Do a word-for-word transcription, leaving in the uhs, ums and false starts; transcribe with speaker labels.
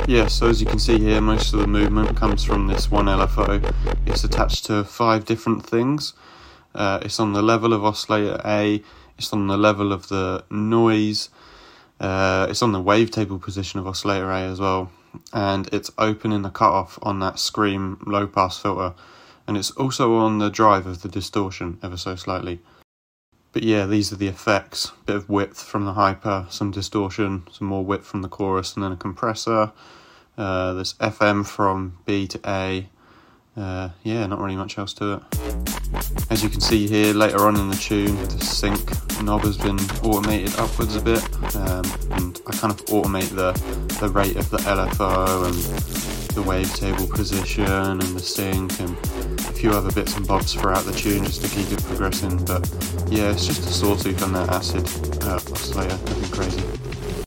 Speaker 1: Yeah, so as you can see here, most of the movement comes from this one L F O. It's attached to five different things. Uh, it's on the level of oscillator A, it's on the level of the noise, uh, it's on the wavetable position of oscillator A as well, and it's open in the cutoff on that Scream low pass filter, and it's also on the drive of the distortion ever so slightly. But yeah, these are the effects: bit of width from the hyper, some distortion, some more width from the chorus, and then a compressor. Uh, there's F M from B to A. Uh, yeah, not really much else to it. As you can see here, later on in the tune, the sync knob has been automated upwards a bit, um, and I kind of automate the, the rate of the L F O and the wavetable position and the sync and a few other bits and bobs throughout the tune just to keep it progressing. But yeah, it's just a sawtooth on that acid uh, oscillator, nothing crazy.